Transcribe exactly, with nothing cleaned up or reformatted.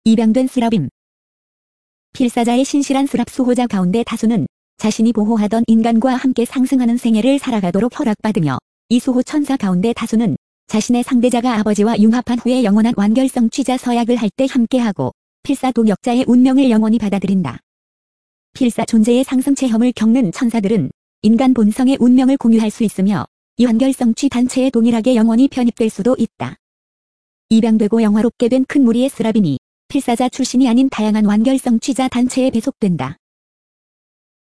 입양된 스라빔. 필사자의 신실한 스랍 수호자 가운데 다수는 자신이 보호하던 인간과 함께 상승하는 생애를 살아가도록 허락받으며, 이 수호 천사 가운데 다수는 자신의 상대자가 아버지와 융합한 후에 영원한 완결성 취자 서약을 할 때 함께하고 필사 동역자의 운명을 영원히 받아들인다. 필사 존재의 상승 체험을 겪는 천사들은 인간 본성의 운명을 공유할 수 있으며 이 완결성취 단체에 동일하게 영원히 편입될 수도 있다. 입양되고 영화롭게 된 큰 무리의 스라빔이 필사자 출신이 아닌 다양한 완결성취자 단체에 배속된다.